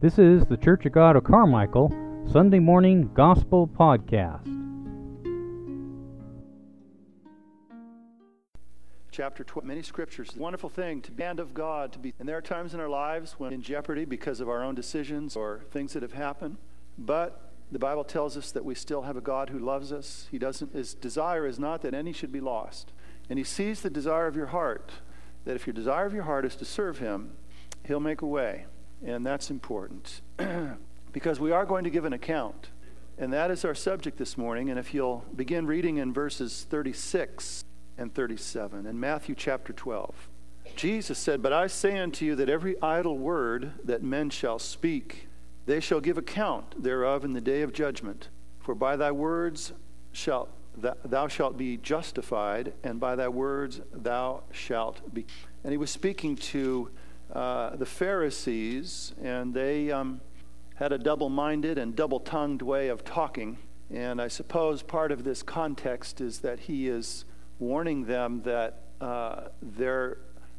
This is the Church of God of Carmichael Sunday Morning Gospel Podcast. Chapter 12, many scriptures. It's a wonderful thing to be hand of God, to be. And there are times in our lives when in jeopardy because of our own decisions or things that have happened. But the Bible tells us that we still have a God who loves us. His desire is not that any should be lost. And He sees the desire of your heart, that if your desire of your heart is to serve Him, He'll make a way. And that's important. Because we are going to give an account. And that is our subject this morning. And if you'll begin reading in verses 36 and 37 in Matthew chapter 12. Jesus said, "But I say unto you that every idle word that men shall speak, they shall give account thereof in the day of judgment. For by thy words thou shalt be justified, and by thy words thou shalt be." And He was speaking to the Pharisees, and they had a double-minded and double-tongued way of talking. And I suppose part of this context is that He is warning them that their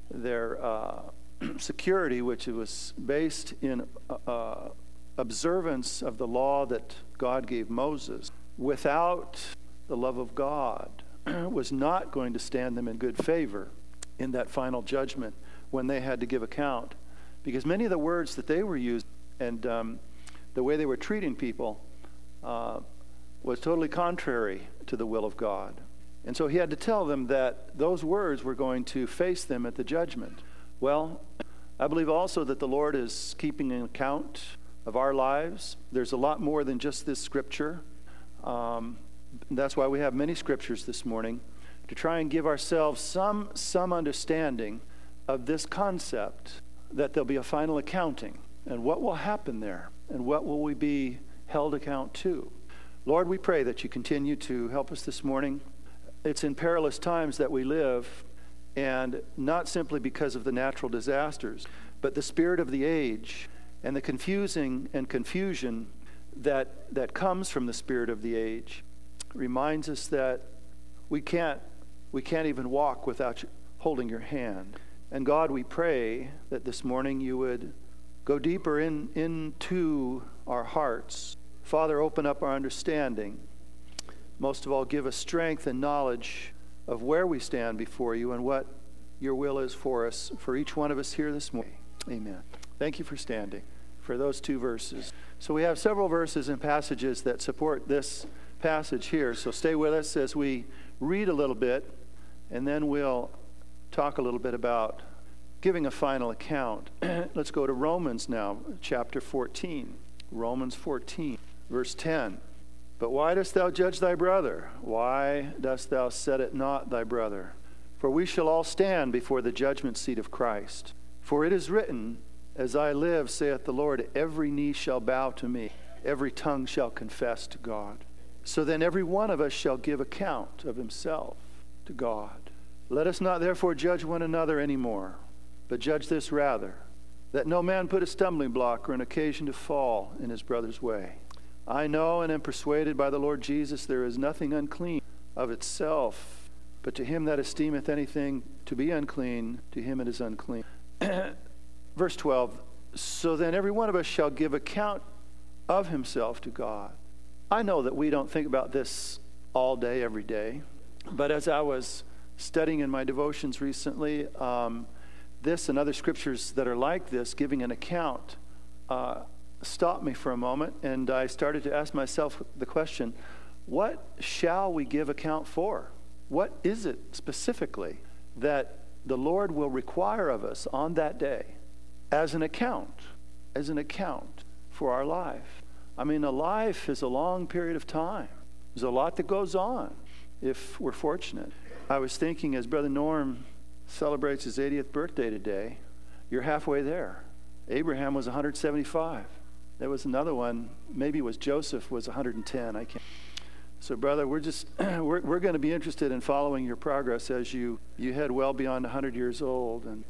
security, which was based in observance of the law that God gave Moses, without the love of God, was not going to stand them in good favor in that final judgment when they had to give account. Because many of the words that they were using and the way they were treating people was totally contrary to the will of God. And so He had to tell them that those words were going to face them at the judgment. Well, I believe also that the Lord is keeping an account of our lives. There's a lot more than just this scripture. That's why we have many scriptures this morning, to try and give ourselves some understanding of this concept, that there'll be a final accounting, and what will happen there, and what will we be held account to. Lord, we pray that You continue to help us this morning. It's in perilous times that we live, and not simply because of the natural disasters, but the spirit of the age and the confusing and confusion that comes from the spirit of the age reminds us that we can't even walk without You holding Your hand. And God, we pray that this morning You would go deeper into our hearts. Father, open up our understanding. Most of all, give us strength and knowledge of where we stand before You and what Your will is for us, for each one of us here this morning. Amen. Thank you for standing for those two verses. So we have several verses and passages that support this passage here. So stay with us as we read a little bit, and then we'll talk a little bit about giving a final account. Let's go to Romans now, chapter 14. Romans 14, verse 10. "But why dost thou judge thy brother? Why dost thou set it not thy brother? For we shall all stand before the judgment seat of Christ. For it is written, As I live, saith the Lord, every knee shall bow to me, every tongue shall confess to God. So then every one of us shall give account of himself to God. Let us not therefore judge one another any more, but judge this rather, that no man put a stumbling block or an occasion to fall in his brother's way. I know and am persuaded by the Lord Jesus there is nothing unclean of itself, but to him that esteemeth anything to be unclean, to him it is unclean." Verse 12, "So then every one of us shall give account of himself to God." I know that we don't think about this all day, every day, but as I was studying in my devotions recently, this and other scriptures that are like this, giving an account, stopped me for a moment, and I started to ask myself the question, what shall we give account for? What is it specifically that the Lord will require of us on that day as an account for our life? I mean, a life is a long period of time. There's a lot that goes on if we're fortunate. I was thinking, as Brother Norm celebrates his 80th birthday today, you're halfway there. Abraham was 175. There was another one, maybe it was Joseph, was 110. I can't. So, brother, we're going to be interested in following your progress as you head well beyond 100 years old. And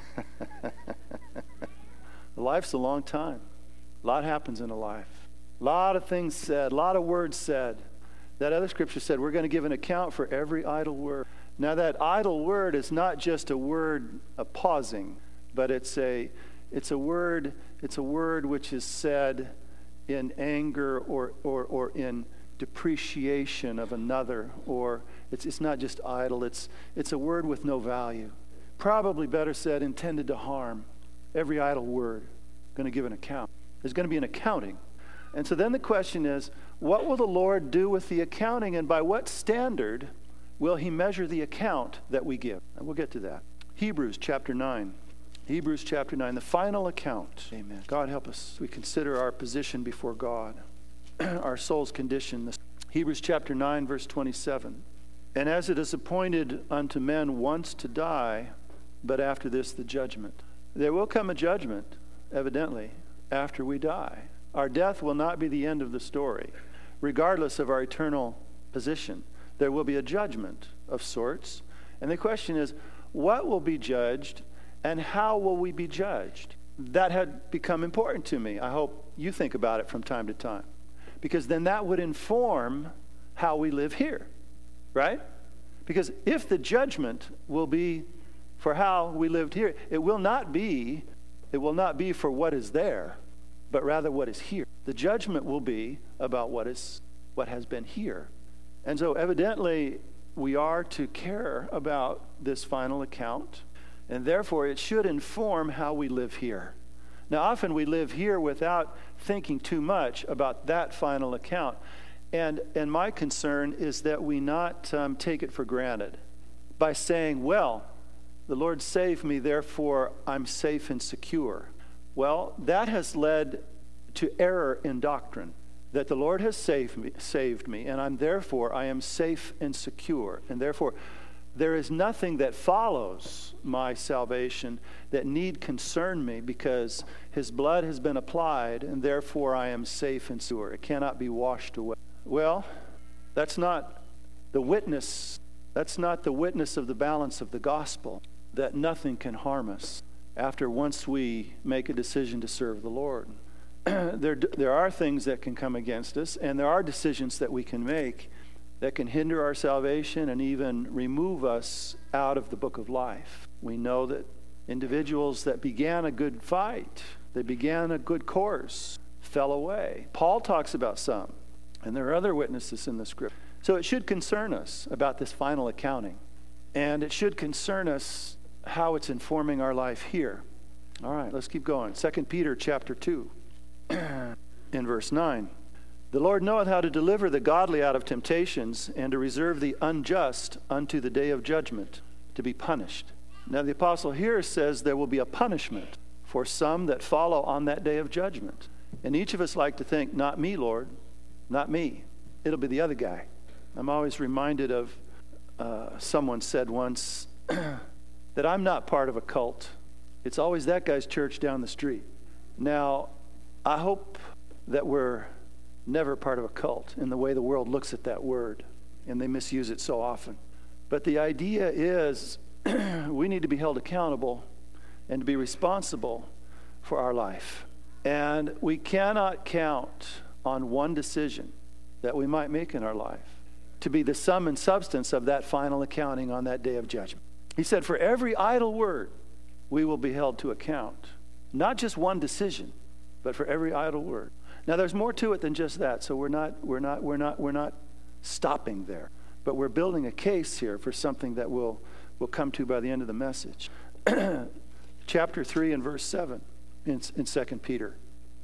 life's a long time. A lot happens in a life. A lot of things said, a lot of words said. That other scripture said we're going to give an account for every idle word. Now that idle word is not just a word, a pausing, but it's It's a word which is said in anger or in depreciation of another, or it's not just idle. It's a word with no value. Probably better said, intended to harm. Every idle word going to give an account. There's going to be an accounting. And so then the question is, what will the Lord do with the accounting, and by what standard will he measure the account that we give? And we'll get to that. Hebrews chapter 9. Hebrews chapter 9, the final account. Amen. God help us. We consider our position before God, our soul's condition. Hebrews chapter 9, verse 27. And as it is appointed unto men once to die, but after this the judgment. There will come a judgment, evidently, after we die. Our death will not be the end of the story, regardless of our eternal position. There will be a judgment of sorts. And the question is, what will be judged and how will we be judged? That had become important to me. I hope you think about it from time to time, because then that would inform how we live here, right? Because if the judgment will be for how we lived here, it will not be for what is there, but rather what is here. The judgment will be about what has been here. And so evidently we are to care about this final account, and therefore it should inform how we live here. Now often we live here without thinking too much about that final account. And my concern is that we not take it for granted by saying, well, the Lord saved me, therefore I'm safe and secure. Well, that has led to error in doctrine, that the Lord has saved me, and I am safe and secure. And therefore, there is nothing that follows my salvation that need concern me, because his blood has been applied, and therefore I am safe and secure. It cannot be washed away. Well, that's not the witness. That's not the witness of the balance of the gospel, that nothing can harm us once we make a decision to serve the Lord. There are things that can come against us, and there are decisions that we can make that can hinder our salvation and even remove us out of the book of life. We know that individuals that began a good fight, they began a good course, fell away. Paul talks about some, and there are other witnesses in the scripture. So it should concern us about this final accounting, and it should concern us how it's informing our life here. All right, let's keep going. 2 Peter chapter 2, in verse 9. The Lord knoweth how to deliver the godly out of temptations, and to reserve the unjust unto the day of judgment, to be punished. Now the apostle here says there will be a punishment for some that follow on that day of judgment. And each of us like to think, not me, Lord, not me. It'll be the other guy. I'm always reminded of someone said once that I'm not part of a cult. It's always that guy's church down the street. Now, I hope that we're never part of a cult in the way the world looks at that word, and they misuse it so often. But the idea is we need to be held accountable and to be responsible for our life. And we cannot count on one decision that we might make in our life to be the sum and substance of that final accounting on that day of judgment. He said, for every idle word, we will be held to account. Not just one decision, but for every idle word. Now, there's more to it than just that, so we're not stopping there. But we're building a case here for something that we'll come to by the end of the message. Chapter 3 and verse 7 in 2 Peter.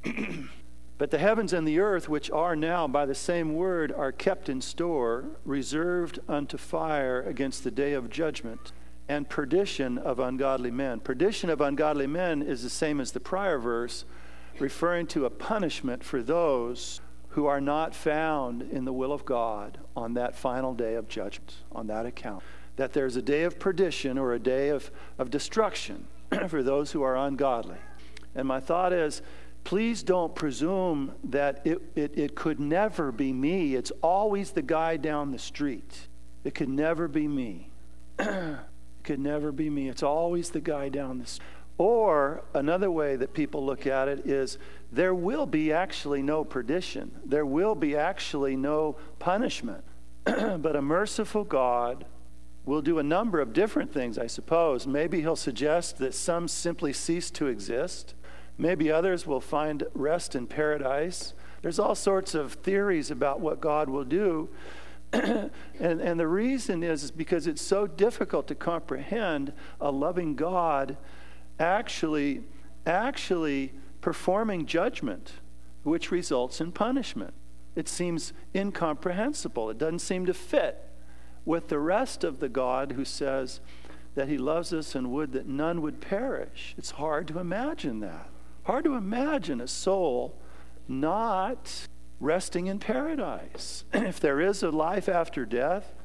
But the heavens and the earth, which are now by the same word, are kept in store, reserved unto fire against the day of judgment and perdition of ungodly men. Perdition of ungodly men is the same as the prior verse, referring to a punishment for those who are not found in the will of God on that final day of judgment, on that account. That there's a day of perdition or a day of destruction for those who are ungodly. And my thought is, please don't presume that it could never be me. It's always the guy down the street. It could never be me. It could never be me. It's always the guy down the street. Or another way that people look at it is there will be actually no perdition. There will be actually no punishment. But a merciful God will do a number of different things, I suppose. Maybe he'll suggest that some simply cease to exist. Maybe others will find rest in paradise. There's all sorts of theories about what God will do. and the reason is because it's so difficult to comprehend a loving God actually performing judgment, which results in punishment. It seems incomprehensible. It doesn't seem to fit with the rest of the God who says that he loves us and would that none would perish. It's hard to imagine that. Hard to imagine a soul not resting in paradise. If there is a life after death,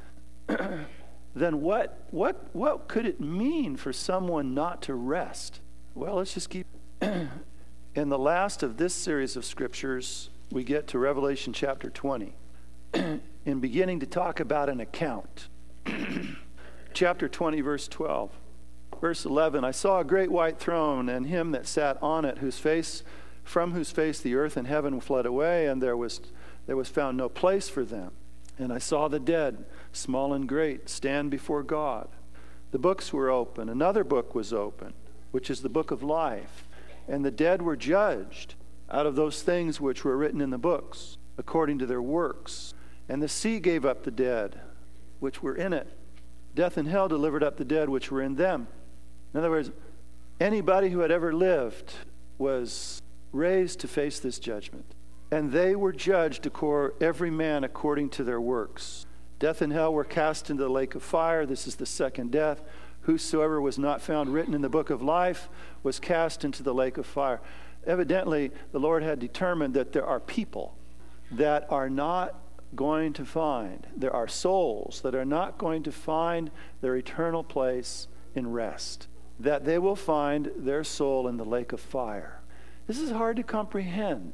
then what could it mean for someone not to rest? Well, let's just keep. In the last of this series of scriptures, we get to Revelation chapter 20. In beginning to talk about an account. Chapter 20, verse 12. Verse 11, I saw a great white throne, and him that sat on it, from whose face the earth and heaven fled away, and there was found no place for them. And I saw the dead, small and great, stand before God. The books were open. Another book was opened, which is the book of life. And the dead were judged out of those things which were written in the books, according to their works. And the sea gave up the dead, which were in it. Death and hell delivered up the dead which were in them. In other words, anybody who had ever lived was raised to face this judgment. And they were judged, every man according to their works. Death and hell were cast into the lake of fire. This is the second death. Whosoever was not found written in the book of life was cast into the lake of fire. Evidently, the Lord had determined that there are people that are not going to find, there are souls that are not going to find their eternal place in rest, that they will find their soul in the lake of fire. This is hard to comprehend,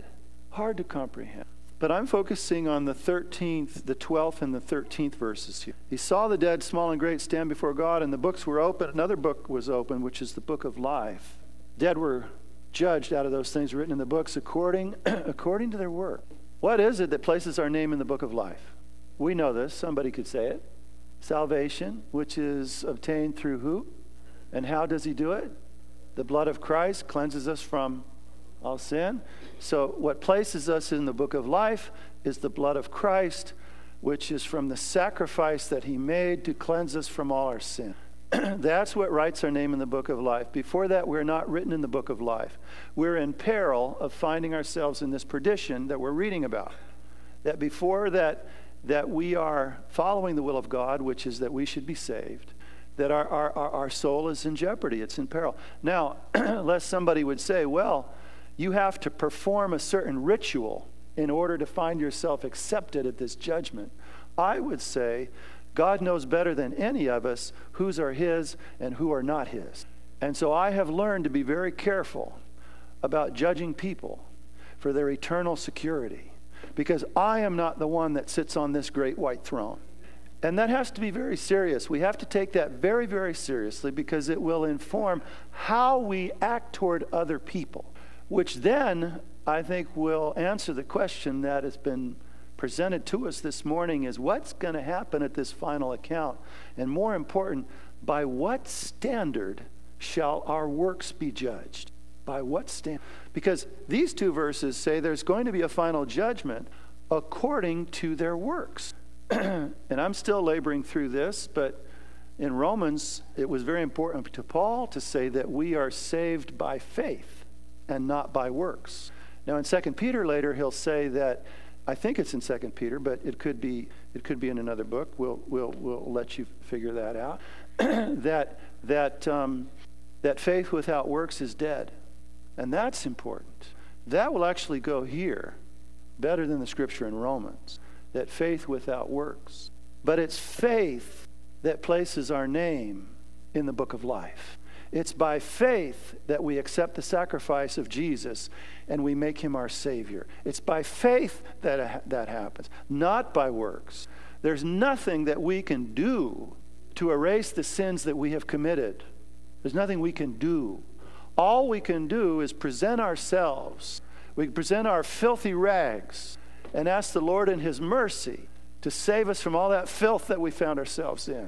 But I'm focusing on the 12th and the 13th verses here. He saw the dead, small and great, stand before God, and the books were open. Another book was open, which is the book of life. Dead were judged out of those things written in the books according to their work. What is it that places our name in the book of life? We know this. Somebody could say it. Salvation, which is obtained through who? And how does he do it? The blood of Christ cleanses us from all sin. So what places us in the book of life is the blood of Christ, which is from the sacrifice that he made to cleanse us from all our sin. That's what writes our name in the book of life. Before that, we're not written in the book of life. We're in peril of finding ourselves in this perdition that we're reading about. That before that we are following the will of God, which is that we should be saved, that our soul is in jeopardy. It's in peril. Now, lest somebody would say, well, you have to perform a certain ritual in order to find yourself accepted at this judgment. I would say, God knows better than any of us whose are his and who are not his. And so I have learned to be very careful about judging people for their eternal security, because I am not the one that sits on this great white throne. And that has to be very serious. We have to take that very, very seriously, because it will inform how we act toward other people, which then I think will answer the question that has been presented to us this morning, is what's going to happen at this final account? And more important, by what standard shall our works be judged? By what standard? Because these two verses say there's going to be a final judgment according to their works. And I'm still laboring through this, but in Romans, it was very important to Paul to say that we are saved by faith and not by works. Now in 2 Peter later, he'll say that, I think it's in 2 Peter, but it could be in another book. We'll let you figure that out. that faith without works is dead, and that's important. That will actually go here better than the scripture in Romans. That faith without works, but it's faith that places our name in the book of life. It's by faith that we accept the sacrifice of Jesus and we make him our Savior. It's by faith that happens, not by works. There's nothing that we can do to erase the sins that we have committed. There's nothing we can do. All we can do is present ourselves. We present our filthy rags and ask the Lord in his mercy to save us from all that filth that we found ourselves in.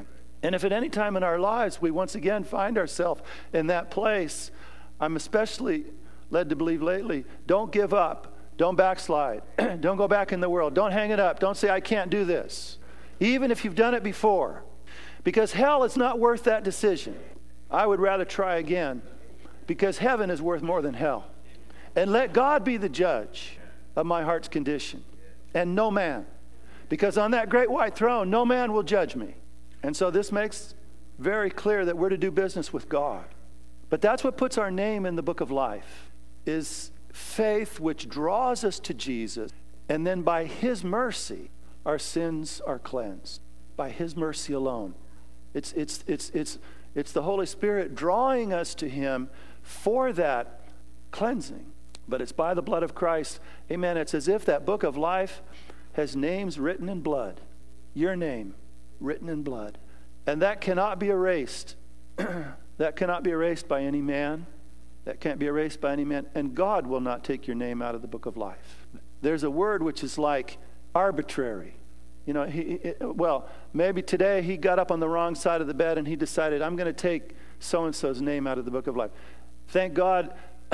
And if at any time in our lives we once again find ourselves in that place, I'm especially led to believe lately, don't give up. Don't backslide. Don't go back in the world. Don't hang it up. Don't say, I can't do this. Even if you've done it before. Because hell is not worth that decision. I would rather try again. Because heaven is worth more than hell. And let God be the judge of my heart's condition. And no man. Because on that great white throne, no man will judge me. And so this makes very clear that we're to do business with God. But that's what puts our name in the book of life, is faith which draws us to Jesus, and then by his mercy, our sins are cleansed. By his mercy alone. It's the Holy Spirit drawing us to him for that cleansing. But it's by the blood of Christ. Amen. It's as if that book of life has names written in blood. Your name written in blood. And that cannot be erased. That cannot be erased by any man. That can't be erased by any man. And God will not take your name out of the book of life. There's a word which is like arbitrary. You know, maybe today he got up on the wrong side of the bed and he decided, I'm going to take so-and-so's name out of the book of life. Thank God,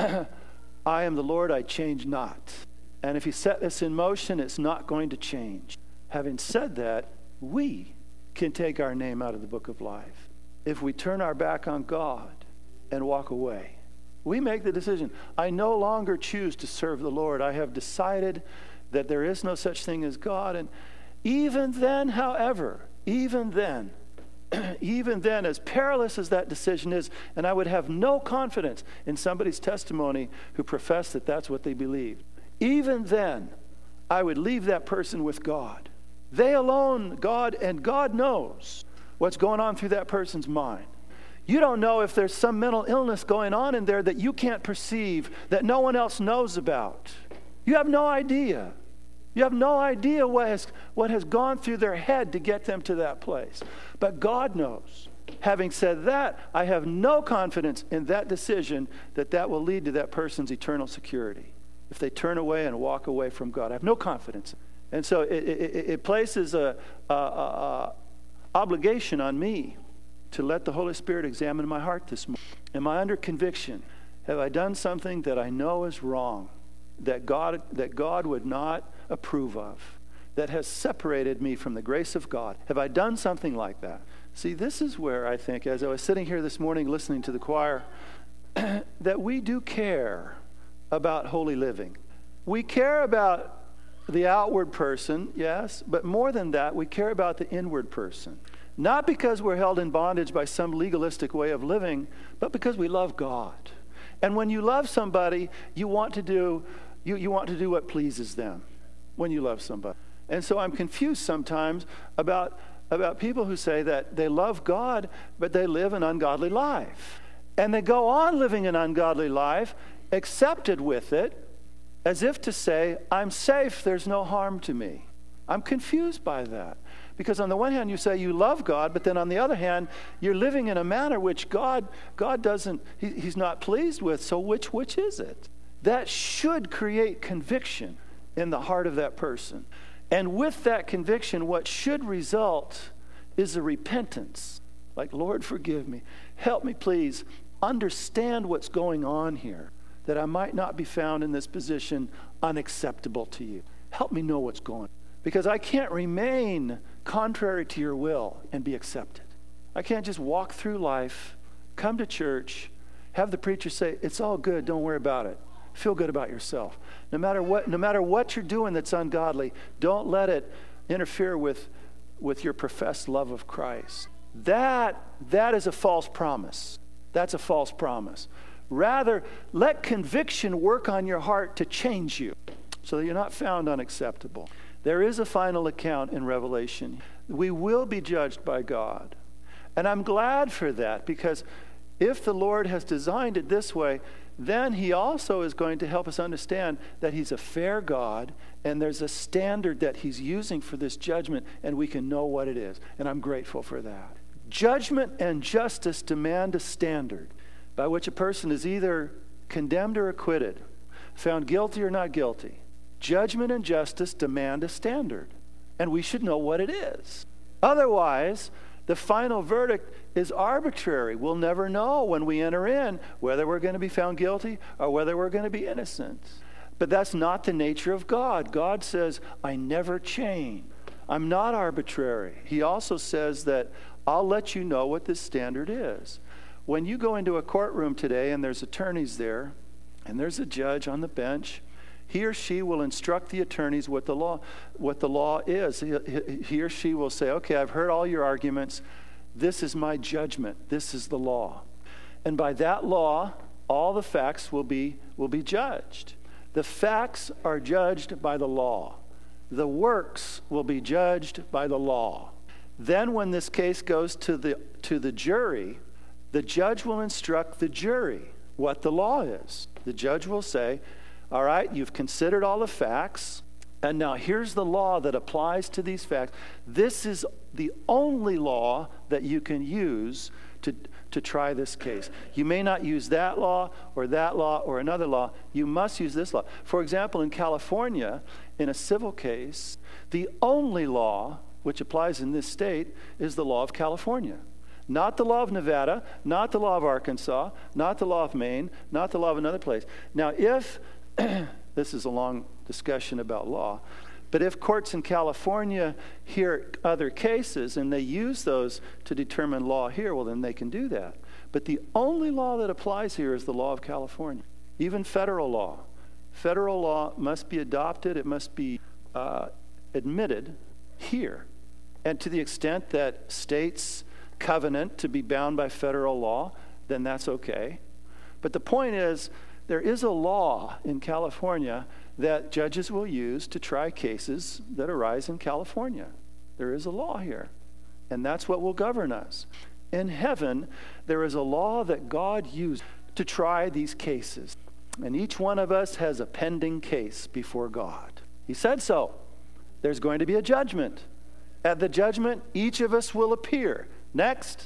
I am the Lord, I change not. And if he set this in motion, it's not going to change. Having said that, we can take our name out of the book of life. If we turn our back on God and walk away. We make the decision. I no longer choose to serve the Lord. I have decided that there is no such thing as God. And even then, however, even then, as perilous as that decision is, and I would have no confidence in somebody's testimony who professed that that's what they believed. Even then, I would leave that person with God. They alone, God, and God knows what's going on through that person's mind. You don't know if there's some mental illness going on in there that you can't perceive, that no one else knows about. You have no idea. You have no idea what has gone through their head to get them to that place. But God knows. Having said that, I have no confidence in that decision that will lead to that person's eternal security. If they turn away and walk away from God, I have no confidence. And so it places a obligation on me to let the Holy Spirit examine my heart this morning. Am I under conviction? Have I done something that I know is wrong, that God would not approve of, that has separated me from the grace of God? Have I done something like that? See, this is where I think, as I was sitting here this morning listening to the choir, that we do care about holy living. We care about the outward person, yes, but more than that, we care about the inward person. Not because we're held in bondage by some legalistic way of living, but because we love God. And when you love somebody, you want to do what pleases them when you love somebody. And so I'm confused sometimes about people who say that they love God, but they live an ungodly life. And they go on living an ungodly life, accepted with it, as if to say, I'm safe, there's no harm to me. I'm confused by that. Because on the one hand, you say you love God, but then on the other hand, you're living in a manner which God doesn't, he's not pleased with. So which is it? That should create conviction in the heart of that person. And with that conviction, what should result is a repentance. Like, Lord, forgive me. Help me, please, understand what's going on here, that I might not be found in this position unacceptable to you. Help me know what's going on. Because I can't remain contrary to your will and be accepted. I can't just walk through life, come to church, have the preacher say, it's all good, don't worry about it. Feel good about yourself. No matter what you're doing that's ungodly, don't let it interfere with your professed love of Christ. That is a false promise. That's a false promise. Rather, let conviction work on your heart to change you so that you're not found unacceptable. There is a final account in Revelation. We will be judged by God. And I'm glad for that, because if the Lord has designed it this way, then he also is going to help us understand that he's a fair God, and there's a standard that he's using for this judgment, and we can know what it is. And I'm grateful for that. Judgment and justice demand a standard by which a person is either condemned or acquitted, found guilty or not guilty. Judgment and justice demand a standard, and we should know what it is. Otherwise, The final verdict is arbitrary. We'll never know when we enter in whether we're going to be found guilty or whether we're going to be innocent. But that's not the nature of God. God says, I never change. I'm not arbitrary. He also says that I'll let you know what this standard is. When you go into a courtroom today and there's attorneys there and there's a judge on the bench, he or she will instruct the attorneys what the law is. He or she will say, okay, I've heard all your arguments. This is my judgment. This is the law. And by that law, all the facts will be judged. The facts are judged by the law. The works will be judged by the law. Then when this case goes to the jury, the judge will instruct the jury what the law is. The judge will say, all right, you've considered all the facts, and now here's the law that applies to these facts. This is the only law that you can use to try this case. You may not use that law or another law. You must use this law. For example, in California, in a civil case, the only law which applies in this state is the law of California. Not the law of Nevada, not the law of Arkansas, not the law of Maine, not the law of another place. Now, if this is a long discussion about law, but if courts in California hear other cases and they use those to determine law here, well, then they can do that. But the only law that applies here is the law of California, even federal law. Federal law must be adopted. It must be admitted here. And to the extent that states covenant to be bound by federal law, then that's okay. But the point is, there is a law in California that judges will use to try cases that arise in California. There is a law here, and that's what will govern us. In heaven, there is a law that God used to try these cases, and each one of us has a pending case before God. He said so. There's going to be a judgment. At the judgment, each of us will appear. Next.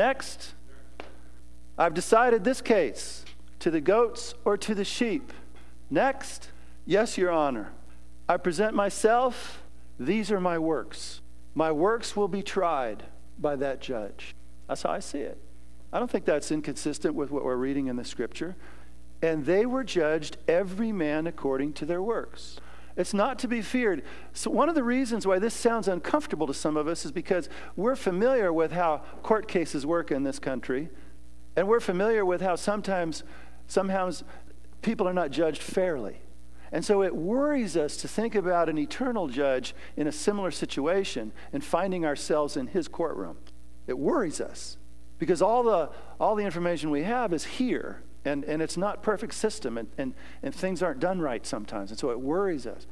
I've decided this case. To the goats or to the sheep? Next. Yes, Your Honor. I present myself. These are my works. My works will be tried by that judge. That's how I see it. I don't think that's inconsistent with what we're reading in the Scripture. And they were judged, every man according to their works. It's not to be feared. So one of the reasons why this sounds uncomfortable to some of us is because we're familiar with how court cases work in this country. And we're familiar with how sometimes people are not judged fairly. And so it worries us to think about an eternal judge in a similar situation and finding ourselves in his courtroom. It worries us because all the information we have is here, and it's not perfect system, and things aren't done right sometimes, and so it worries us.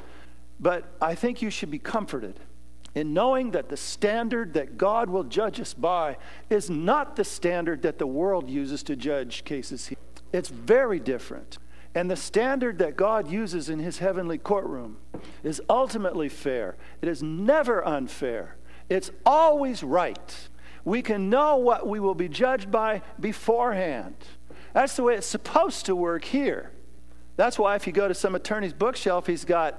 But I think you should be comforted in knowing that the standard that God will judge us by is not the standard that the world uses to judge cases here. It's very different. And the standard that God uses in his heavenly courtroom is ultimately fair. It is never unfair. It's always right. We can know what we will be judged by beforehand. That's the way it's supposed to work here. That's why if you go to some attorney's bookshelf, he's got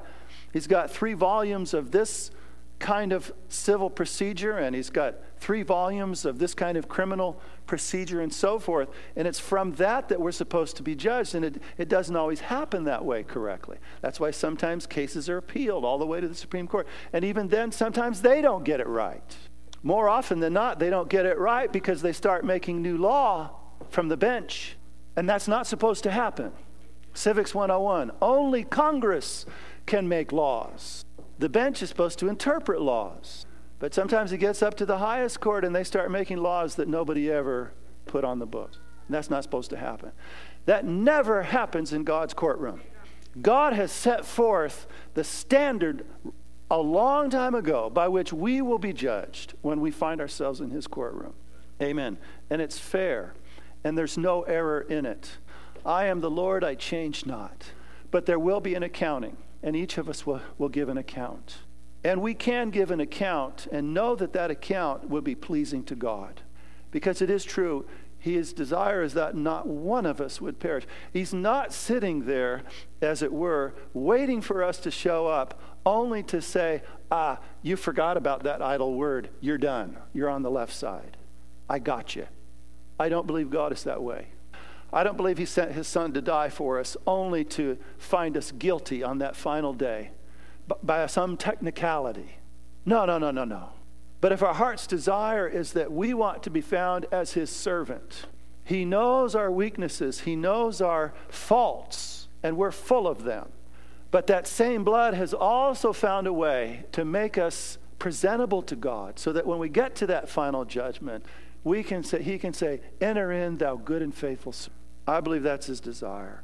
3 volumes of this kind of civil procedure, and he's got 3 volumes of this kind of criminal procedure and so forth. And it's from that we're supposed to be judged, and it doesn't always happen that way correctly. That's why sometimes cases are appealed all the way to the Supreme Court. And even then, sometimes they don't get it right. More often than not, they don't get it right because they start making new law from the bench. And that's not supposed to happen. Civics 101, only Congress can make laws. The bench is supposed to interpret laws. But sometimes it gets up to the highest court and they start making laws that nobody ever put on the books. And that's not supposed to happen. That never happens in God's courtroom. God has set forth the standard a long time ago by which we will be judged when we find ourselves in his courtroom. Amen. And it's fair. And there's no error in it. I am the Lord, I change not. But there will be an accounting. And each of us will give an account. And we can give an account and know that account will be pleasing to God. Because it is true, His desire is that not one of us would perish. He's not sitting there, as it were, waiting for us to show up, only to say, you forgot about that idle word. You're done. You're on the left side. I got you. I don't believe God is that way. I don't believe he sent his son to die for us only to find us guilty on that final day by some technicality. No. But if our heart's desire is that we want to be found as his servant, he knows our weaknesses, he knows our faults, and we're full of them. But that same blood has also found a way to make us presentable to God, so that when we get to that final judgment, he can say, enter in, thou good and faithful servant. I believe that's his desire.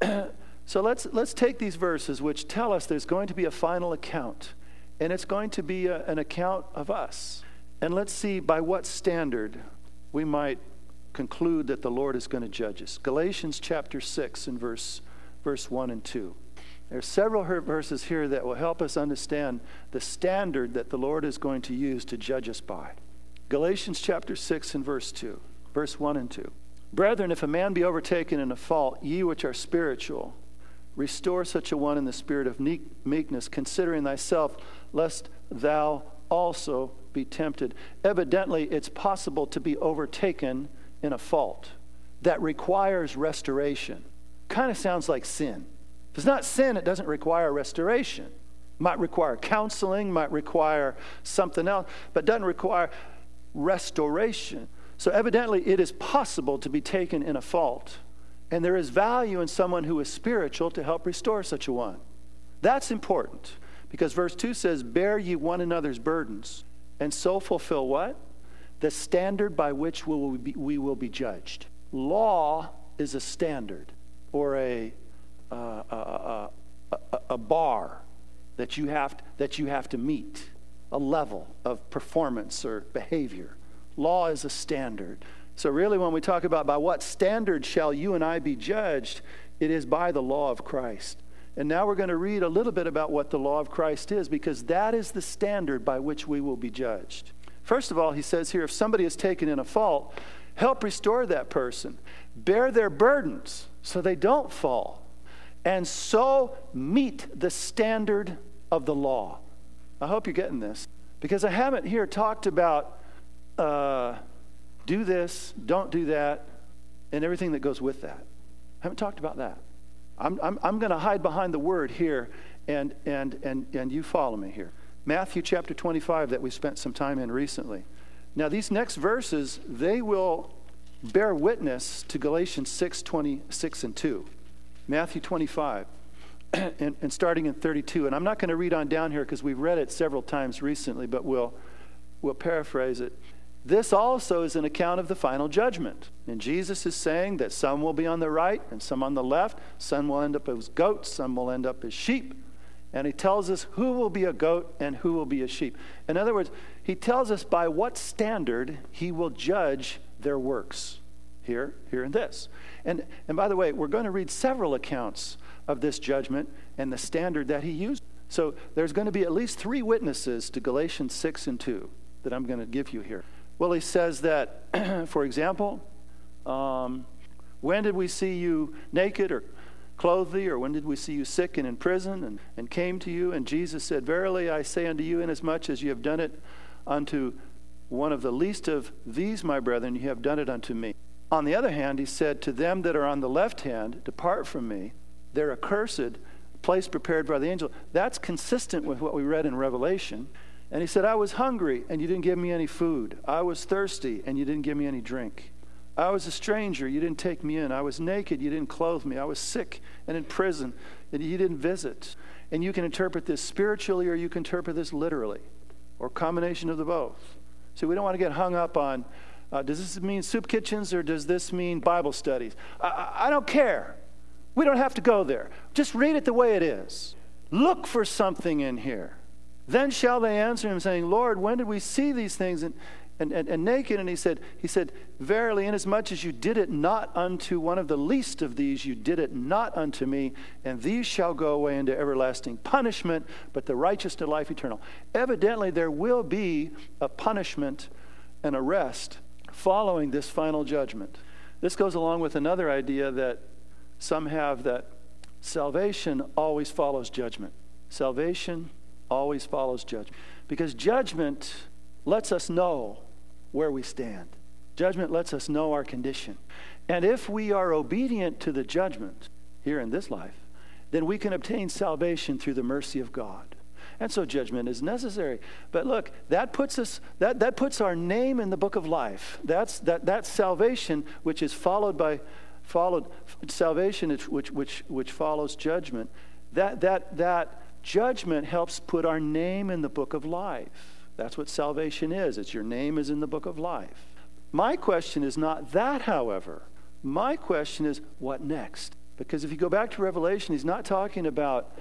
So let's take these verses which tell us there's going to be a final account. And it's going to be an account of us. And let's see by what standard we might conclude that the Lord is going to judge us. Galatians chapter 6 and verse 1 and 2. There's several verses here that will help us understand the standard that the Lord is going to use to judge us by. Galatians chapter 6 and verse 1 and 2. Brethren, if a man be overtaken in a fault, ye which are spiritual, restore such a one in the spirit of meekness, considering thyself, lest thou also be tempted. Evidently, it's possible to be overtaken in a fault that requires restoration. Kind of sounds like sin. If it's not sin, it doesn't require restoration. Might require counseling, might require something else, but doesn't require restoration. So evidently, it is possible to be taken in a fault. And there is value in someone who is spiritual to help restore such a one. That's important. Because verse 2 says, bear ye one another's burdens, and so fulfill what? The standard by which we will be judged. Law is a standard, or a bar that you have to meet, a level of performance or behavior. Law is a standard. So really, when we talk about by what standard shall you and I be judged, it is by the law of Christ. And now we're going to read a little bit about what the law of Christ is, because that is the standard by which we will be judged. First of all, he says here, if somebody is taken in a fault, help restore that person. Bear their burdens so they don't fall. And so meet the standard of the law. I hope you're getting this, because I haven't here talked about do this, don't do that, and everything that goes with that. I haven't talked about that. I'm going to hide behind the word here, and you follow me here. Matthew chapter 25 that we spent some time in recently. Now these next verses, they will bear witness to Galatians 6:26 and 2. Matthew 25 and starting in 32. And I'm not going to read on down here because we've read it several times recently, but we'll paraphrase it. This also is an account of the final judgment. And Jesus is saying that some will be on the right and some on the left. Some will end up as goats, some will end up as sheep. And he tells us who will be a goat and who will be a sheep. In other words, he tells us by what standard he will judge their works. Here, and this. And by the way, we're going to read several accounts of this judgment and the standard that he used. So there's going to be at least 3 witnesses to Galatians 6 and 2 that I'm going to give you here. Well, he says that, for example, when did we see you naked or clothed thee, or when did we see you sick and in prison and came to you? And Jesus said, verily I say unto you, inasmuch as you have done it unto one of the least of these my brethren, you have done it unto me. On the other hand, he said, to them that are on the left hand, depart from me, they're accursed, place prepared by the angel. That's consistent with what we read in Revelation. And he said, I was hungry, and you didn't give me any food. I was thirsty, and you didn't give me any drink. I was a stranger, you didn't take me in. I was naked, you didn't clothe me. I was sick and in prison, and you didn't visit. And you can interpret this spiritually, or you can interpret this literally, or combination of the both. So we don't want to get hung up on, does this mean soup kitchens, or does this mean Bible studies? I don't care. We don't have to go there. Just read it the way it is. Look for something in here. Then shall they answer him, saying, Lord, when did we see these things and naked? And he said, verily, inasmuch as you did it not unto one of the least of these, you did it not unto me, and these shall go away into everlasting punishment, but the righteous to life eternal. Evidently, there will be a punishment and arrest following this final judgment. This goes along with another idea that some have, that salvation always follows judgment. Salvation always follows judgment. Because judgment lets us know where we stand. Judgment lets us know our condition. And if we are obedient to the judgment here in this life, then we can obtain salvation through the mercy of God. And so judgment is necessary. But look, that puts our name in the book of life. That's salvation, which is salvation which follows judgment. That judgment helps put our name in the book of life. That's what salvation is. It's your name is in the book of life. My question is not that, however. My question is, what next? Because if you go back to Revelation, he's not talking about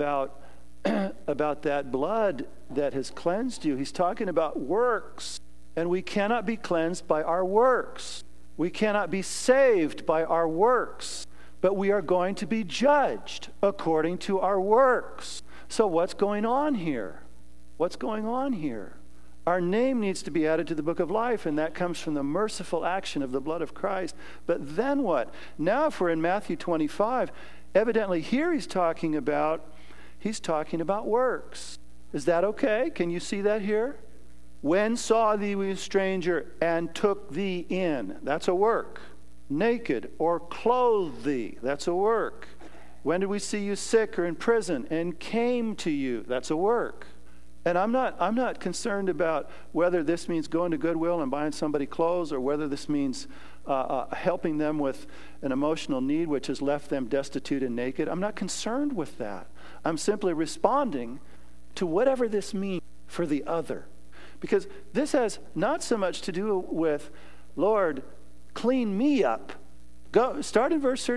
that blood that has cleansed you. He's talking about works. And we cannot be cleansed by our works. We cannot be saved by our works. But we are going to be judged according to our works. So what's going on here? What's going on here? Our name needs to be added to the book of life, and that comes from the merciful action of the blood of Christ. But then what? Now if we're in Matthew 25, evidently here he's talking about works. Is that okay? Can you see that here? When saw thee a stranger and took thee in? That's a work. Naked or clothed thee? That's a work. When did we see you sick or in prison and came to you? That's a work. And I'm not concerned about whether this means going to Goodwill and buying somebody clothes, or whether this means helping them with an emotional need which has left them destitute and naked. I'm not concerned with that. I'm simply responding to whatever this means for the other. Because this has not so much to do with, Lord, clean me up. Go start in verse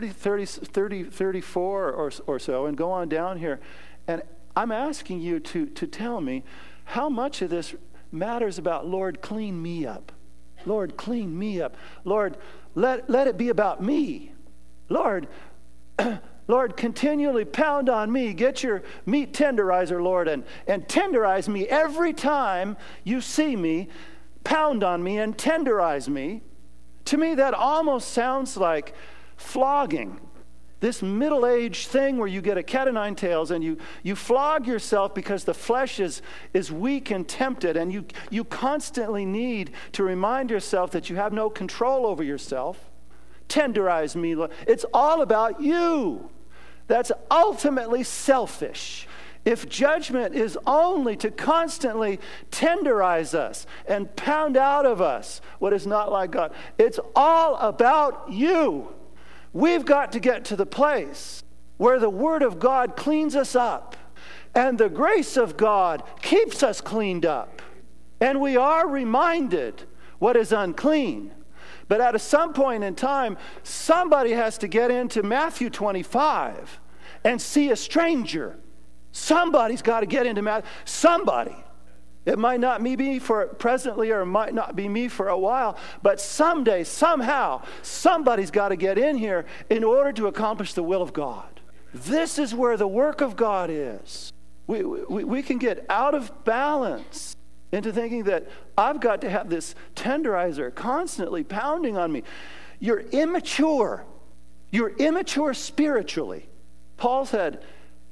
34 or so and go on down here. And I'm asking you to tell me how much of this matters about, Lord, clean me up. Lord, clean me up. Lord, let it be about me. Lord, Lord, continually pound on me. Get your meat tenderizer, Lord, and tenderize me every time you see me. Pound on me and tenderize me. To me, that almost sounds like flogging. This middle-aged thing where you get a cat o' nine tails and you flog yourself because the flesh is weak and tempted, and you constantly need to remind yourself that you have no control over yourself. Tenderize me, Lord. It's all about you. That's ultimately selfish. If judgment is only to constantly tenderize us and pound out of us what is not like God, it's all about you. We've got to get to the place where the Word of God cleans us up and the grace of God keeps us cleaned up. And we are reminded what is unclean. But at some point in time, somebody has to get into Matthew 25 and see a stranger. Somebody's got to get into Matthew. Somebody. It might not be me for presently, or it might not be me for a while, but someday, somehow, somebody's got to get in here in order to accomplish the will of God. This is where the work of God is. We can get out of balance into thinking that I've got to have this tenderizer constantly pounding on me. You're immature. You're immature spiritually. Paul said,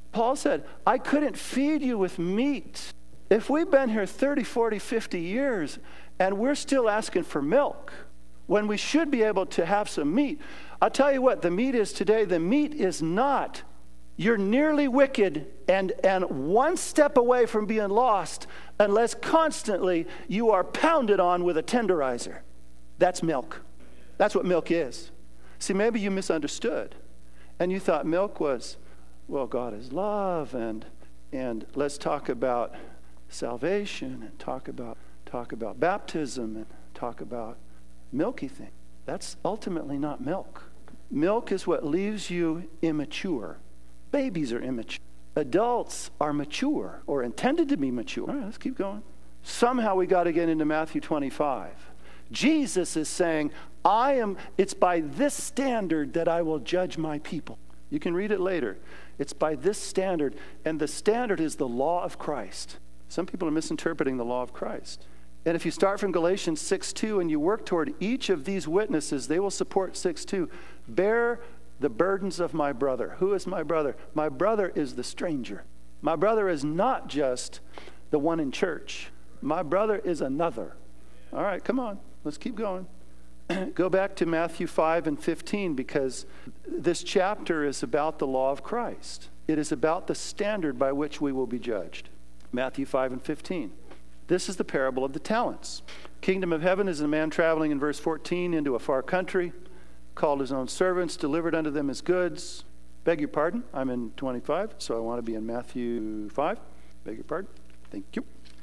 I couldn't feed you with meat. If we've been here 30, 40, 50 years and we're still asking for milk when we should be able to have some meat, I'll tell you what the meat is today. The meat is not. You're nearly wicked and one step away from being lost unless constantly you are pounded on with a tenderizer. That's milk. That's what milk is. See, maybe you misunderstood and you thought milk was, well, God is love, and let's talk about salvation and talk about baptism and talk about milky things. That's ultimately not milk. Milk is what leaves you immature. Babies are immature. Adults are mature or intended to be mature. All right, let's keep going. Somehow we got to get into Matthew 25. Jesus is saying, it's by this standard that I will judge my people. You can read it later. It's by this standard, and the standard is the law of Christ. Some people are misinterpreting the law of Christ. And if you start from Galatians 6:2 and you work toward each of these witnesses, they will support 6:2. Bear the burdens of my brother. Who is my brother? My brother is the stranger. My brother is not just the one in church. My brother is another. All right, come on. Let's keep going. Go back to Matthew 5 and 15, because this chapter is about the law of Christ. It is about the standard by which we will be judged. Matthew 5 and 15. This is the parable of the talents. Kingdom of heaven is a man traveling, in verse 14, into a far country, called his own servants, delivered unto them his goods. Beg your pardon, I'm in 25, so I want to be in Matthew 5. Beg your pardon. Thank you.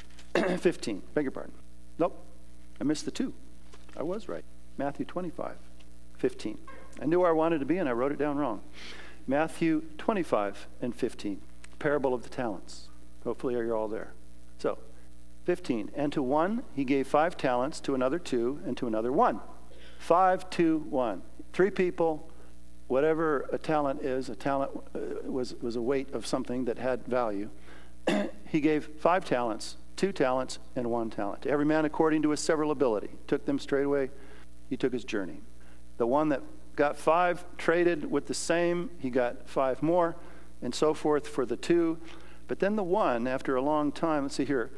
15. Beg your pardon. Nope, I missed the 2. I was right. Matthew 25, 15. I knew where I wanted to be, and I wrote it down wrong. Matthew 25 and 15. Parable of the talents. Hopefully you're all there. So, 15. And to one he gave 5 talents, to another 2, and to another 1. 5, 2, 1. 3 people, whatever a talent is, a talent was a weight of something that had value. He gave 5 talents, 2 talents, and 1 talent. To every man according to his several ability. Took them straightway, he took his journey. The one that got 5 traded with the same, he got 5 more, and so forth for the 2. But then the one, after a long time, let's see here,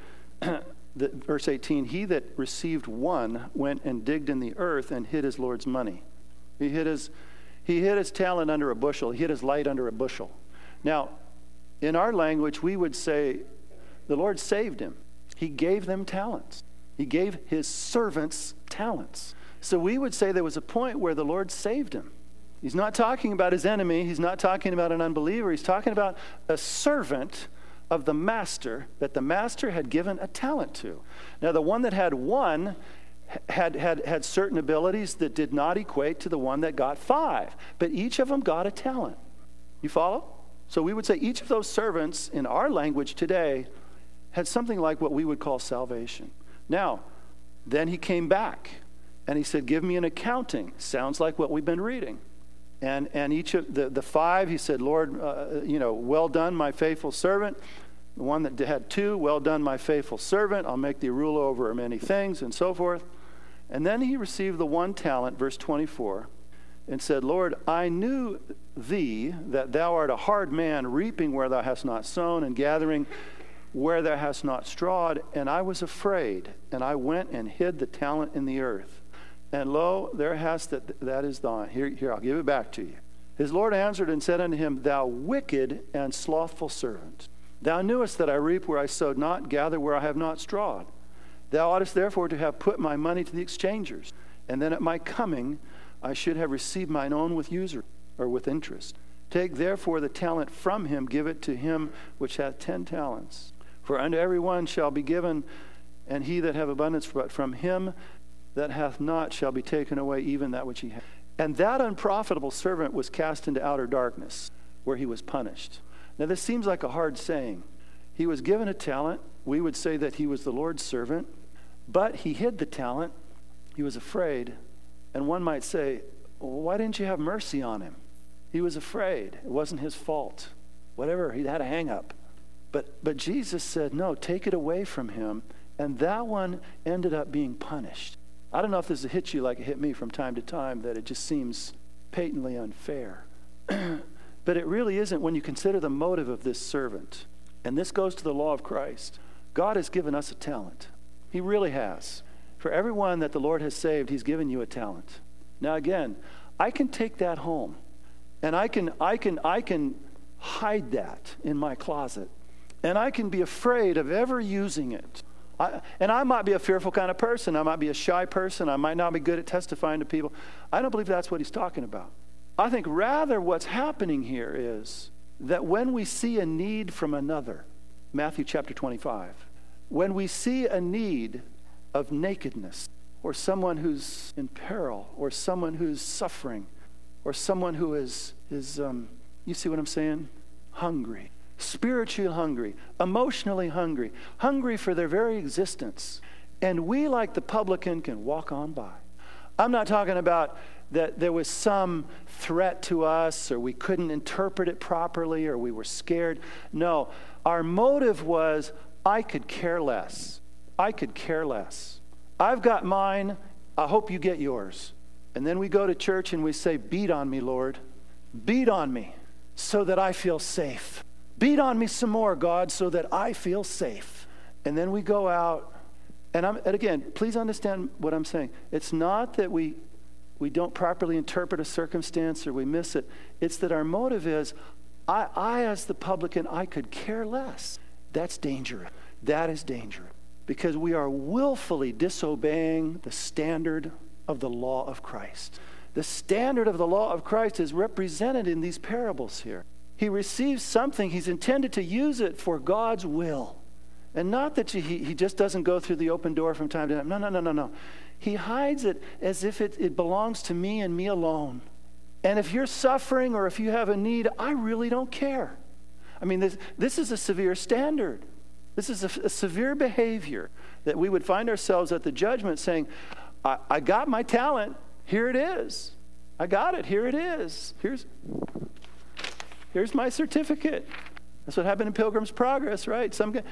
verse 18, he that received 1 went and digged in the earth and hid his Lord's money. He hid his talent under a bushel. He hid his light under a bushel. Now, in our language, we would say the Lord saved him. He gave them talents. He gave his servants talents. So we would say there was a point where the Lord saved him. He's not talking about his enemy. He's not talking about an unbeliever. He's talking about a servant of the master that the master had given a talent to. Now, the one that had 1 had certain abilities that did not equate to the one that got 5. But each of them got a talent. You follow? So we would say each of those servants in our language today had something like what we would call salvation. Now, then he came back and he said, give me an accounting. Sounds like what we've been reading. And each of the 5, he said, Lord, well done, my faithful servant. The one that had 2, well done, my faithful servant. I'll make thee ruler over many things, and so forth. And then he received the 1 talent, verse 24, and said, Lord, I knew thee, that thou art a hard man, reaping where thou hast not sown, and gathering where thou hast not strawed. And I was afraid, and I went and hid the talent in the earth. And lo, there hast that is thine. Here, I'll give it back to you. His Lord answered and said unto him, Thou wicked and slothful servant, thou knewest that I reap where I sowed not, gather where I have not strawed. Thou oughtest therefore to have put my money to the exchangers, and then at my coming I should have received mine own with usury, or with interest. Take therefore the talent from him, give it to him which hath 10 talents. For unto every one shall be given, and he that have abundance, but from him that hath not shall be taken away even that which he hath. And that unprofitable servant was cast into outer darkness, where he was punished. Now this seems like a hard saying. He was given a talent. We would say that he was the Lord's servant, but he hid the talent. He was afraid. And one might say, well, why didn't you have mercy on him? He was afraid. It wasn't his fault. Whatever, he had a hang up. But Jesus said, no, take it away from him. And that one ended up being punished. I don't know if this has hit you like it hit me from time to time, that it just seems patently unfair. But it really isn't when you consider the motive of this servant. And this goes to the law of Christ. God has given us a talent. He really has. For everyone that the Lord has saved, he's given you a talent. Now again, I can take that home, and I can hide that in my closet, and I can be afraid of ever using it. I might be a fearful kind of person. I might be a shy person. I might not be good at testifying to people. I don't believe that's what he's talking about. I think rather what's happening here is that when we see a need from another, Matthew chapter 25, when we see a need of nakedness, or someone who's in peril, or someone who's suffering, or someone who is you see what I'm saying? Hungry. Spiritually hungry, emotionally hungry, hungry for their very existence. And we, like the publican, can walk on by. I'm not talking about that there was some threat to us, or we couldn't interpret it properly, or we were scared. No, our motive was, I could care less. I could care less. I've got mine. I hope you get yours. And then we go to church and we say, beat on me, Lord. Beat on me so that I feel safe. Beat on me some more, God, so that I feel safe. And then we go out. And again, please understand what I'm saying. It's not that we don't properly interpret a circumstance or we miss it. It's that our motive is, I as the publican, I could care less. That's dangerous. That is dangerous. Because we are willfully disobeying the standard of the law of Christ. The standard of the law of Christ is represented in these parables here. He receives something. He's intended to use it for God's will. And not that he just doesn't go through the open door from time to time. No. He hides it as if it belongs to me and me alone. And if you're suffering or if you have a need, I really don't care. I mean, this is a severe standard. This is a severe behavior that we would find ourselves at the judgment saying, I got my talent. Here it is. I got it. Here it is. Here's my certificate. That's what happened in Pilgrim's Progress, right? Some guy,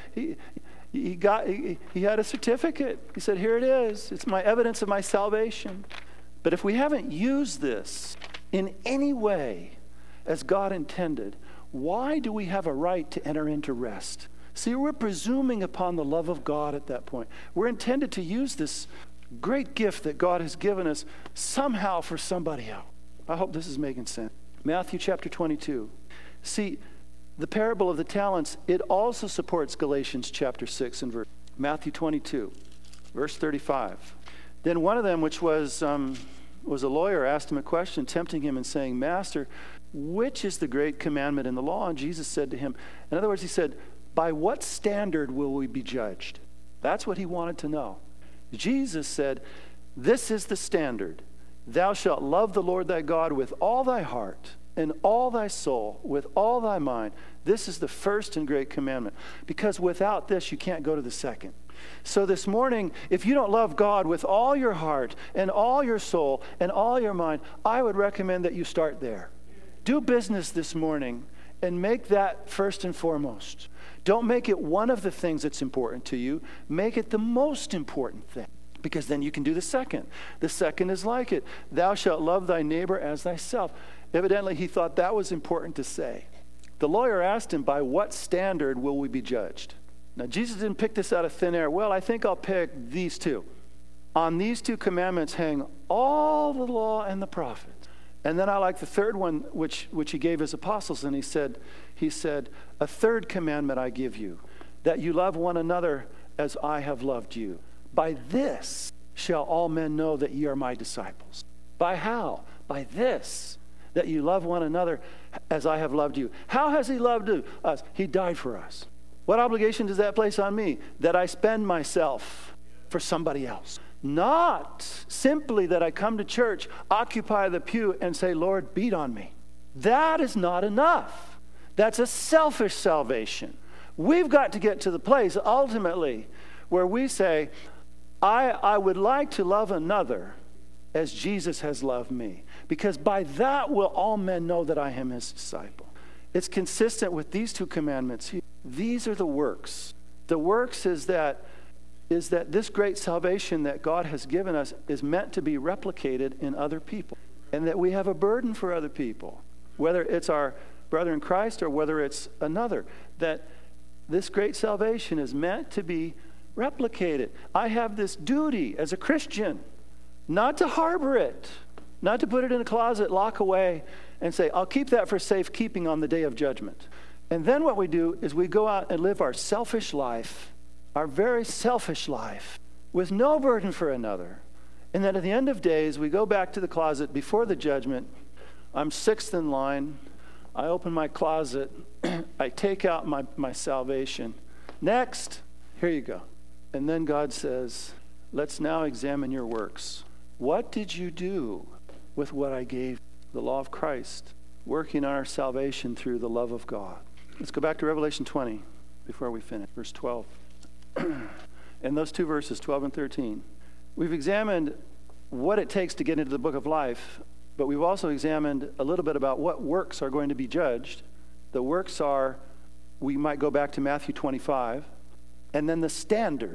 he had a certificate. He said, here it is. It's my evidence of my salvation. But if we haven't used this in any way as God intended, why do we have a right to enter into rest? See, we're presuming upon the love of God at that point. We're intended to use this great gift that God has given us somehow for somebody else. I hope this is making sense. Matthew chapter 22. See, the parable of the talents, it also supports Galatians chapter 6 and verse. Matthew 22, verse 35. Then one of them, which was a lawyer, asked him a question, tempting him and saying, Master, which is the great commandment in the law? And Jesus said to him, in other words, he said, by what standard will we be judged? That's what he wanted to know. Jesus said, this is the standard. Thou shalt love the Lord thy God with all thy heart and all thy soul, with all thy mind. This is the first and great commandment. Because without this, you can't go to the second. So this morning, if you don't love God with all your heart and all your soul and all your mind, I would recommend that you start there. Do business this morning and make that first and foremost. Don't make it one of the things that's important to you. Make it the most important thing. Because then you can do the second. The second is like it. Thou shalt love thy neighbor as thyself. Evidently, he thought that was important to say. The lawyer asked him, by what standard will we be judged? Now, Jesus didn't pick this out of thin air. Well, I think I'll pick these two. On these two commandments hang all the law and the prophets. And then I like the third one, which he gave his apostles, and he said, a third commandment I give you, that you love one another as I have loved you. By this shall all men know that ye are my disciples. By how? By this, that you love one another as I have loved you. How has he loved us? He died for us. What obligation does that place on me? That I spend myself for somebody else. Not simply that I come to church, occupy the pew, and say, Lord, beat on me. That is not enough. That's a selfish salvation. We've got to get to the place, ultimately, where we say, I would like to love another as Jesus has loved me. Because by that will all men know that I am his disciple. It's consistent with these two commandments. These are the works. The works is that this great salvation that God has given us is meant to be replicated in other people. And that we have a burden for other people. Whether it's our brother in Christ or whether it's another. That this great salvation is meant to be replicated. I have this duty as a Christian not to harbor it, not to put it in a closet, lock away, and say, I'll keep that for safekeeping on the day of judgment. And then what we do is we go out and live our selfish life, our very selfish life, with no burden for another. And then at the end of days, we go back to the closet before the judgment. I'm sixth in line. I open my closet. I take out my salvation. Next, here you go. And then God says, let's now examine your works. What did you do with what I gave? The law of Christ, working on our salvation through the love of God. Let's go back to Revelation 20 before we finish. Verse 12. And those two verses, 12 and 13. We've examined what it takes to get into the book of life, but we've also examined a little bit about what works are going to be judged. The works are, we might go back to Matthew 25, and then the standard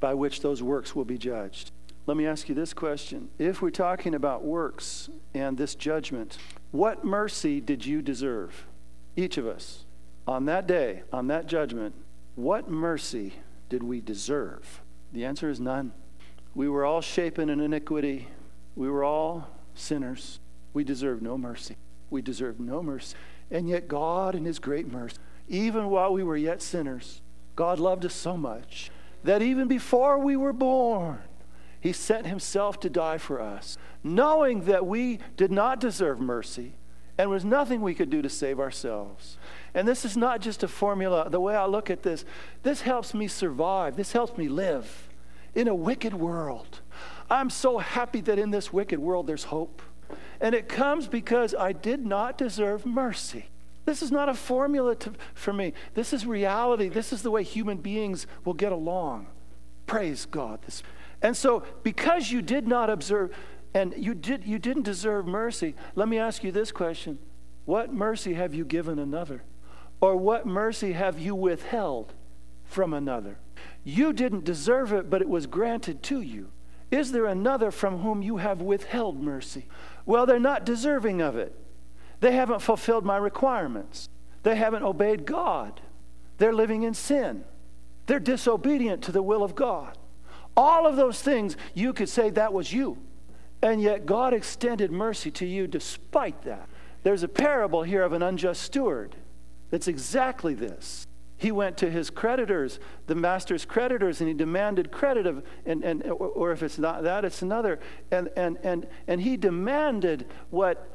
by which those works will be judged. Let me ask you this question. If we're talking about works and this judgment, what mercy did you deserve? Each of us. On that day, on that judgment, what mercy did we deserve? The answer is none. We were all shapen in iniquity. We were all sinners. We deserve no mercy. We deserve no mercy. And yet God, in his great mercy, even while we were yet sinners, God loved us so much that even before we were born, he sent himself to die for us, knowing that we did not deserve mercy and was nothing we could do to save ourselves. And this is not just a formula. The way I look at this helps me survive. This helps me live in a wicked world. I'm so happy that in this wicked world there's hope. And it comes because I did not deserve mercy. This is not a formula for me. This is reality. This is the way human beings will get along. Praise God. And so because you did not observe and you didn't deserve mercy, let me ask you this question. What mercy have you given another? Or what mercy have you withheld from another? You didn't deserve it, but it was granted to you. Is there another from whom you have withheld mercy? Well, they're not deserving of it. They haven't fulfilled my requirements. They haven't obeyed God. They're living in sin. They're disobedient to the will of God. All of those things, you could say that was you. And yet God extended mercy to you despite that. There's a parable here of an unjust steward. That's exactly this. He went to his creditors, the master's creditors, and he demanded credit of, or if it's not that, it's another. And he demanded what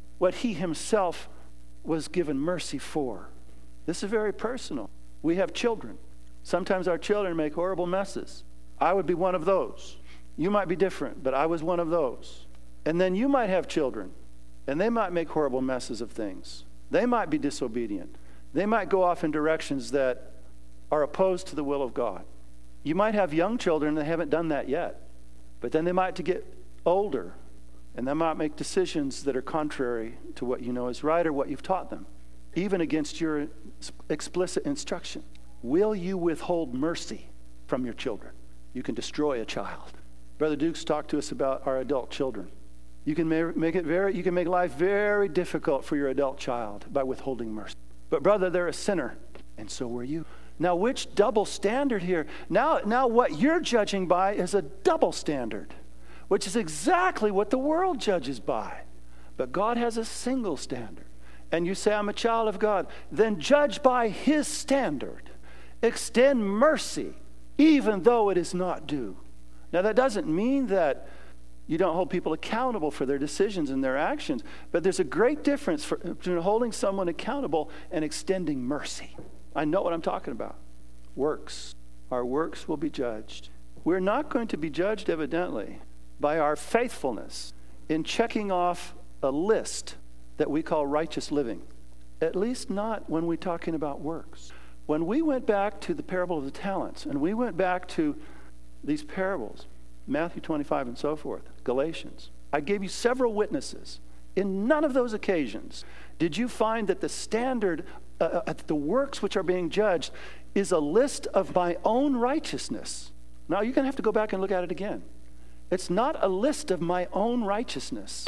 he himself was given mercy for. This is very personal. We have children. Sometimes our children make horrible messes. I would be one of those. You might be different, but I was one of those. And then you might have children, and they might make horrible messes of things. They might be disobedient. They might go off in directions that are opposed to the will of God. You might have young children that haven't done that yet, but then they might get older, and they might make decisions that are contrary to what you know is right or what you've taught them, even against your explicit instruction. Will you withhold mercy from your children? You can destroy a child. Brother Dukes talked to us about our adult children. You can make life very difficult for your adult child by withholding mercy. But brother, they're a sinner, and so were you. Now, which double standard here? Now what you're judging by is a double standard, which is exactly what the world judges by. But God has a single standard. And you say, I'm a child of God. Then judge by his standard. Extend mercy, even though it is not due. Now, that doesn't mean that you don't hold people accountable for their decisions and their actions, but there's a great difference between holding someone accountable and extending mercy. I know what I'm talking about. Works. Our works will be judged. We're not going to be judged, evidently, by our faithfulness in checking off a list that we call righteous living. At least not when we're talking about works. When we went back to the parable of the talents, and we went back to these parables, Matthew 25 and so forth, Galatians, I gave you several witnesses. In none of those occasions did you find that the standard, the works which are being judged, is a list of my own righteousness. Now, you're going to have to go back and look at it again. It's not a list of my own righteousness.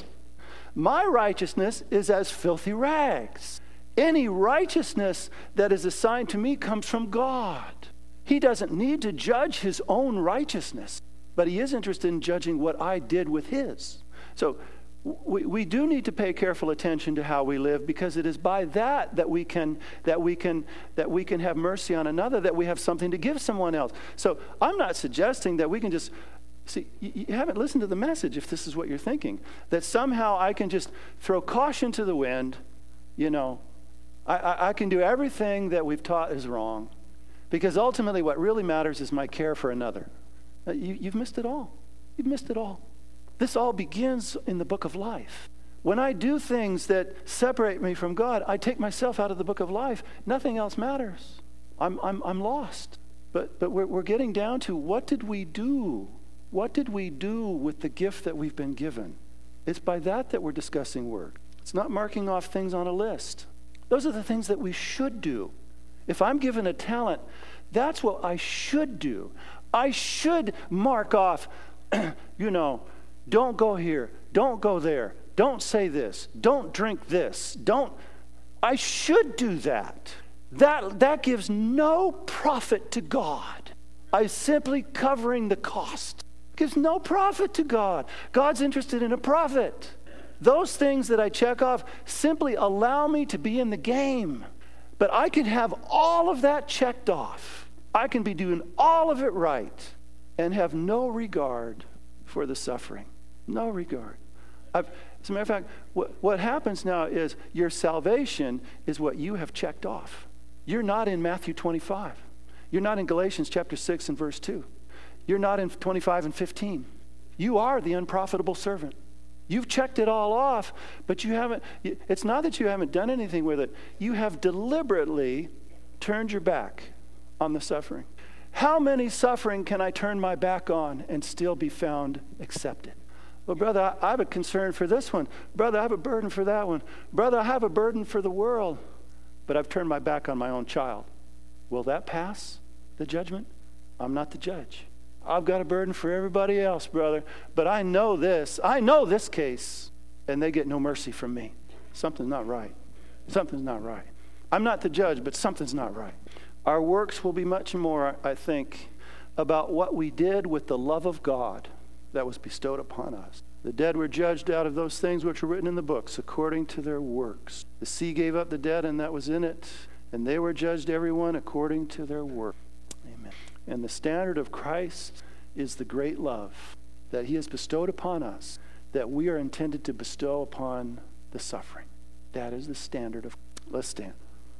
My righteousness is as filthy rags. Any righteousness that is assigned to me comes from God. He doesn't need to judge his own righteousness, but he is interested in judging what I did with his. So we do need to pay careful attention to how we live, because it is by that we can have mercy on another, that we have something to give someone else. So I'm not suggesting that we can just see, you haven't listened to the message if this is what you're thinking, that somehow I can just throw caution to the wind. I can do everything that we've taught is wrong, because ultimately what really matters is my care for another. You've missed it all. You've missed it all. This all begins in the book of life. When I do things that separate me from God, I take myself out of the book of life. Nothing else matters. I'm lost. But we're getting down to, what did we do? What did we do with the gift that we've been given? It's by that we're discussing work. It's not marking off things on a list. Those are the things that we should do. If I'm given a talent, that's what I should do. I should mark off, don't go here, don't go there, don't say this, don't drink this, I should do that. That gives no profit to God. I'm simply covering the cost. It gives no profit to God. God's interested in a profit. Those things that I check off simply allow me to be in the game. But I can have all of that checked off. I can be doing all of it right and have no regard for the suffering. No regard. As a matter of fact, what happens now is your salvation is what you have checked off. You're not in Matthew 25. You're not in Galatians chapter 6 and verse 2. You're not in 25 and 15. You are the unprofitable servant. You've checked it all off, but you haven't. It's not that you haven't done anything with it. You have deliberately turned your back on the suffering. How many suffering can I turn my back on and still be found accepted? Well, brother, I have a concern for this one. Brother, I have a burden for that one. Brother, I have a burden for the world. But I've turned my back on my own child. Will that pass the judgment? I'm not the judge. I've got a burden for everybody else, brother. But I know this case, and they get no mercy from me. Something's not right. Something's not right. I'm not the judge, but something's not right. Our works will be much more, I think, about what we did with the love of God that was bestowed upon us. The dead were judged out of those things which were written in the books according to their works. The sea gave up the dead and that was in it, and they were judged everyone according to their work. Amen. And the standard of Christ is the great love that he has bestowed upon us, that we are intended to bestow upon the suffering. That is the standard of. Let's stand.